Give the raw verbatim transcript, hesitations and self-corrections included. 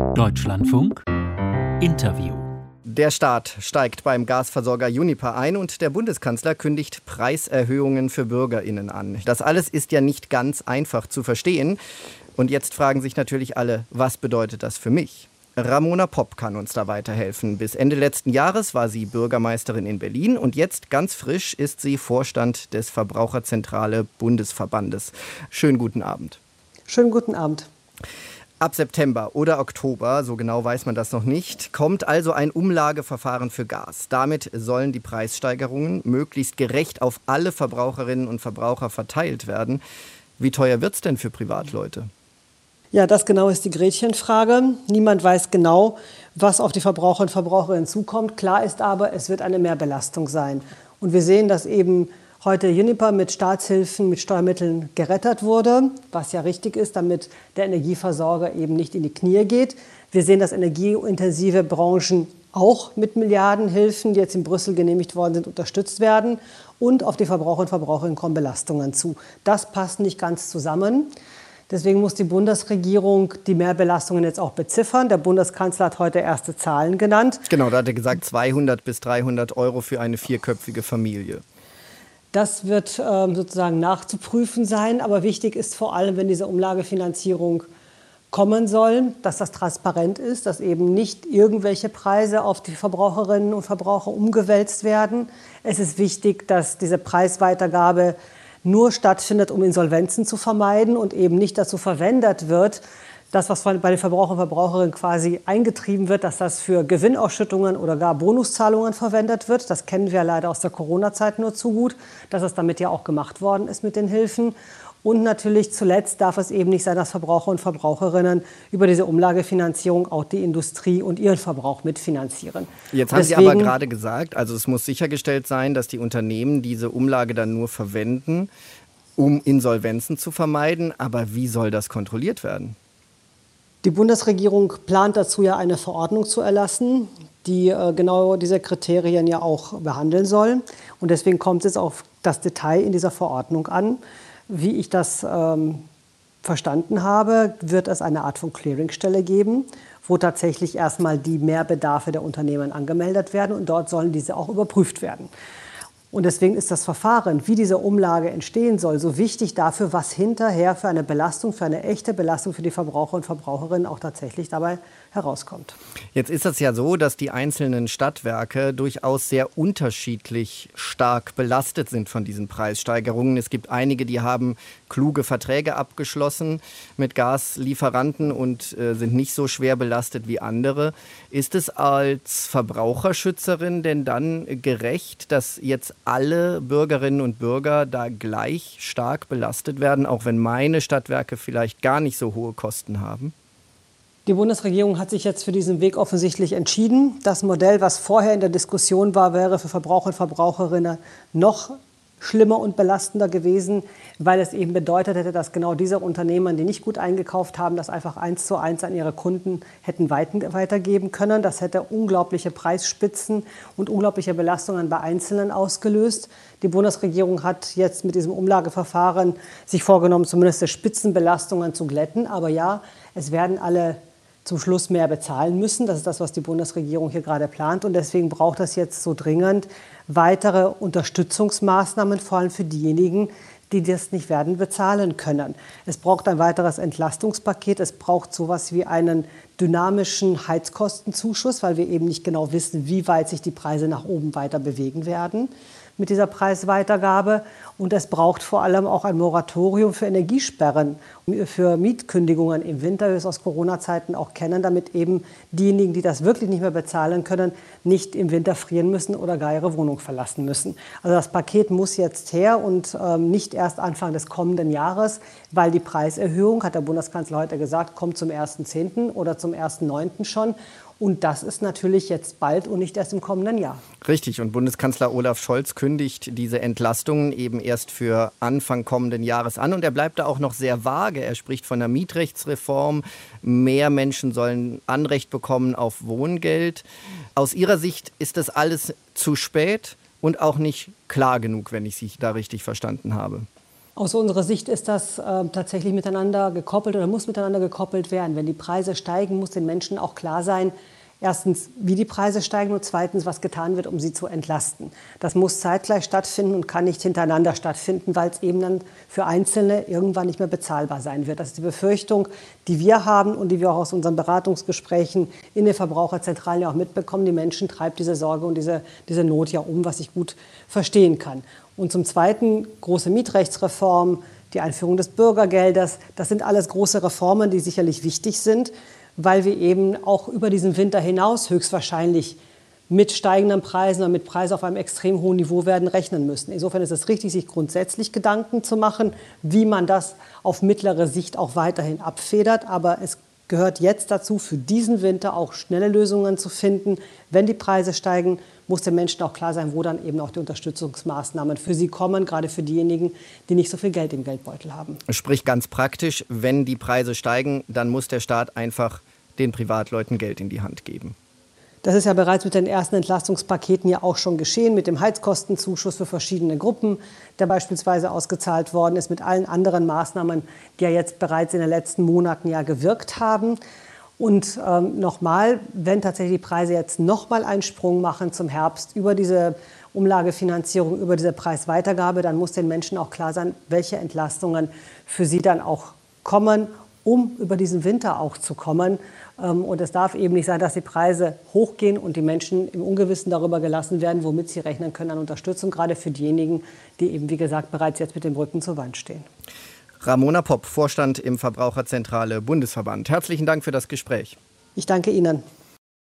Deutschlandfunk Interview. Der Staat steigt beim Gasversorger Uniper ein und der Bundeskanzler kündigt Preiserhöhungen für BürgerInnen an. Das alles ist ja nicht ganz einfach zu verstehen. Und jetzt fragen sich natürlich alle, was bedeutet das für mich? Ramona Popp kann uns da weiterhelfen. Bis Ende letzten Jahres war sie Bürgermeisterin in Berlin und jetzt ganz frisch ist sie Vorstand des Verbraucherzentrale Bundesverbandes. Schönen guten Abend. Schönen guten Abend. Ab September oder Oktober, so genau weiß man das noch nicht, kommt also ein Umlageverfahren für Gas. Damit sollen die Preissteigerungen möglichst gerecht auf alle Verbraucherinnen und Verbraucher verteilt werden. Wie teuer wird es denn für Privatleute? Ja, das genau ist die Gretchenfrage. Niemand weiß genau, was auf die Verbraucher und Verbraucherinnen zukommt. Klar ist aber, es wird eine Mehrbelastung sein. Und wir sehen, dass eben heute Uniper mit Staatshilfen, mit Steuermitteln gerettet wurde, was ja richtig ist, damit der Energieversorger eben nicht in die Knie geht. Wir sehen, dass energieintensive Branchen auch mit Milliardenhilfen, die jetzt in Brüssel genehmigt worden sind, unterstützt werden. Und auf die Verbraucher und Verbraucherinnen kommen Belastungen zu. Das passt nicht ganz zusammen. Deswegen muss die Bundesregierung die Mehrbelastungen jetzt auch beziffern. Der Bundeskanzler hat heute erste Zahlen genannt. Genau, da hat er gesagt zweihundert bis dreihundert Euro für eine vierköpfige Familie. Das wird ähm, sozusagen nachzuprüfen sein. Aber wichtig ist vor allem, wenn diese Umlagefinanzierung kommen soll, dass das transparent ist, dass eben nicht irgendwelche Preise auf die Verbraucherinnen und Verbraucher umgewälzt werden. Es ist wichtig, dass diese Preisweitergabe nur stattfindet, um Insolvenzen zu vermeiden und eben nicht dazu verwendet wird, das, was bei den Verbrauchern und Verbraucherinnen quasi eingetrieben wird, dass das für Gewinnausschüttungen oder gar Bonuszahlungen verwendet wird. Das kennen wir leider aus der Corona-Zeit nur zu gut, dass es damit ja auch gemacht worden ist mit den Hilfen. Und natürlich zuletzt darf es eben nicht sein, dass Verbraucher und Verbraucherinnen über diese Umlagefinanzierung auch die Industrie und ihren Verbrauch mitfinanzieren. Jetzt haben Deswegen, Sie aber gerade gesagt, also es muss sichergestellt sein, dass die Unternehmen diese Umlage dann nur verwenden, um Insolvenzen zu vermeiden. Aber wie soll das kontrolliert werden? Die Bundesregierung plant dazu ja eine Verordnung zu erlassen, die äh, genau diese Kriterien ja auch behandeln soll. Und deswegen kommt es auf das Detail in dieser Verordnung an. Wie ich das ähm, verstanden habe, wird es eine Art von Clearingstelle geben, wo tatsächlich erstmal die Mehrbedarfe der Unternehmen angemeldet werden und dort sollen diese auch überprüft werden. Und deswegen ist das Verfahren, wie diese Umlage entstehen soll, so wichtig dafür, was hinterher für eine Belastung, für eine echte Belastung für die Verbraucher und Verbraucherinnen auch tatsächlich dabei herauskommt. Jetzt ist es ja so, dass die einzelnen Stadtwerke durchaus sehr unterschiedlich stark belastet sind von diesen Preissteigerungen. Es gibt einige, die haben kluge Verträge abgeschlossen mit Gaslieferanten und äh, sind nicht so schwer belastet wie andere. Ist es als Verbraucherschützerin denn dann gerecht, dass jetzt alle Bürgerinnen und Bürger da gleich stark belastet werden, auch wenn meine Stadtwerke vielleicht gar nicht so hohe Kosten haben? Die Bundesregierung hat sich jetzt für diesen Weg offensichtlich entschieden. Das Modell, was vorher in der Diskussion war, wäre für Verbraucher und Verbraucherinnen noch schlimmer und belastender gewesen, weil es eben bedeutet hätte, dass genau diese Unternehmen, die nicht gut eingekauft haben, das einfach eins zu eins an ihre Kunden hätten weitergeben können. Das hätte unglaubliche Preisspitzen und unglaubliche Belastungen bei Einzelnen ausgelöst. Die Bundesregierung hat jetzt mit diesem Umlageverfahren sich vorgenommen, zumindest die Spitzenbelastungen zu glätten. Aber ja, es werden alle zum Schluss mehr bezahlen müssen. Das ist das, was die Bundesregierung hier gerade plant. Und deswegen braucht es jetzt so dringend weitere Unterstützungsmaßnahmen, vor allem für diejenigen, die das nicht werden bezahlen können. Es braucht ein weiteres Entlastungspaket. Es braucht sowas wie einen dynamischen Heizkostenzuschuss, weil wir eben nicht genau wissen, wie weit sich die Preise nach oben weiter bewegen werden mit dieser Preisweitergabe. Und es braucht vor allem auch ein Moratorium für Energiesperren, für Mietkündigungen im Winter, wie wir es aus Corona-Zeiten auch kennen, damit eben diejenigen, die das wirklich nicht mehr bezahlen können, nicht im Winter frieren müssen oder gar ihre Wohnung verlassen müssen. Also das Paket muss jetzt her und ähm, nicht erst Anfang des kommenden Jahres, weil die Preiserhöhung, hat der Bundeskanzler heute gesagt, kommt zum ersten zehnten oder zum ersten neunten schon. Und das ist natürlich jetzt bald und nicht erst im kommenden Jahr. Richtig. Und Bundeskanzler Olaf Scholz kündigt diese Entlastungen eben erst für Anfang kommenden Jahres an. Und er bleibt da auch noch sehr vage. Er spricht von einer Mietrechtsreform. Mehr Menschen sollen Anrecht bekommen auf Wohngeld. Aus Ihrer Sicht ist das alles zu spät und auch nicht klar genug, wenn ich Sie da richtig verstanden habe. Aus unserer Sicht ist das äh, tatsächlich miteinander gekoppelt oder muss miteinander gekoppelt werden. Wenn die Preise steigen, muss den Menschen auch klar sein, erstens, wie die Preise steigen und zweitens, was getan wird, um sie zu entlasten. Das muss zeitgleich stattfinden und kann nicht hintereinander stattfinden, weil es eben dann für Einzelne irgendwann nicht mehr bezahlbar sein wird. Das ist die Befürchtung, die wir haben und die wir auch aus unseren Beratungsgesprächen in den Verbraucherzentralen ja auch mitbekommen. Die Menschen treibt diese Sorge und diese, diese Not ja um, was ich gut verstehen kann. Und zum Zweiten große Mietrechtsreform, die Einführung des Bürgergeldes. Das sind alles große Reformen, die sicherlich wichtig sind, weil wir eben auch über diesen Winter hinaus höchstwahrscheinlich mit steigenden Preisen oder mit Preisen auf einem extrem hohen Niveau werden rechnen müssen. Insofern ist es richtig, sich grundsätzlich Gedanken zu machen, wie man das auf mittlere Sicht auch weiterhin abfedert. Aber es gehört jetzt dazu, für diesen Winter auch schnelle Lösungen zu finden. Wenn die Preise steigen, muss den Menschen auch klar sein, wo dann eben auch die Unterstützungsmaßnahmen für sie kommen, gerade für diejenigen, die nicht so viel Geld im Geldbeutel haben. Sprich ganz praktisch, wenn die Preise steigen, dann muss der Staat einfach den Privatleuten Geld in die Hand geben. Das ist ja bereits mit den ersten Entlastungspaketen ja auch schon geschehen, mit dem Heizkostenzuschuss für verschiedene Gruppen, der beispielsweise ausgezahlt worden ist, mit allen anderen Maßnahmen, die ja jetzt bereits in den letzten Monaten ja gewirkt haben. Und ähm, nochmal, wenn tatsächlich die Preise jetzt nochmal einen Sprung machen zum Herbst über diese Umlagefinanzierung, über diese Preisweitergabe, dann muss den Menschen auch klar sein, welche Entlastungen für sie dann auch kommen, um über diesen Winter auch zu kommen. Und es darf eben nicht sein, dass die Preise hochgehen und die Menschen im Ungewissen darüber gelassen werden, womit sie rechnen können an Unterstützung, gerade für diejenigen, die eben, wie gesagt, bereits jetzt mit dem Rücken zur Wand stehen. Ramona Popp, Vorstand im Verbraucherzentrale Bundesverband. Herzlichen Dank für das Gespräch. Ich danke Ihnen.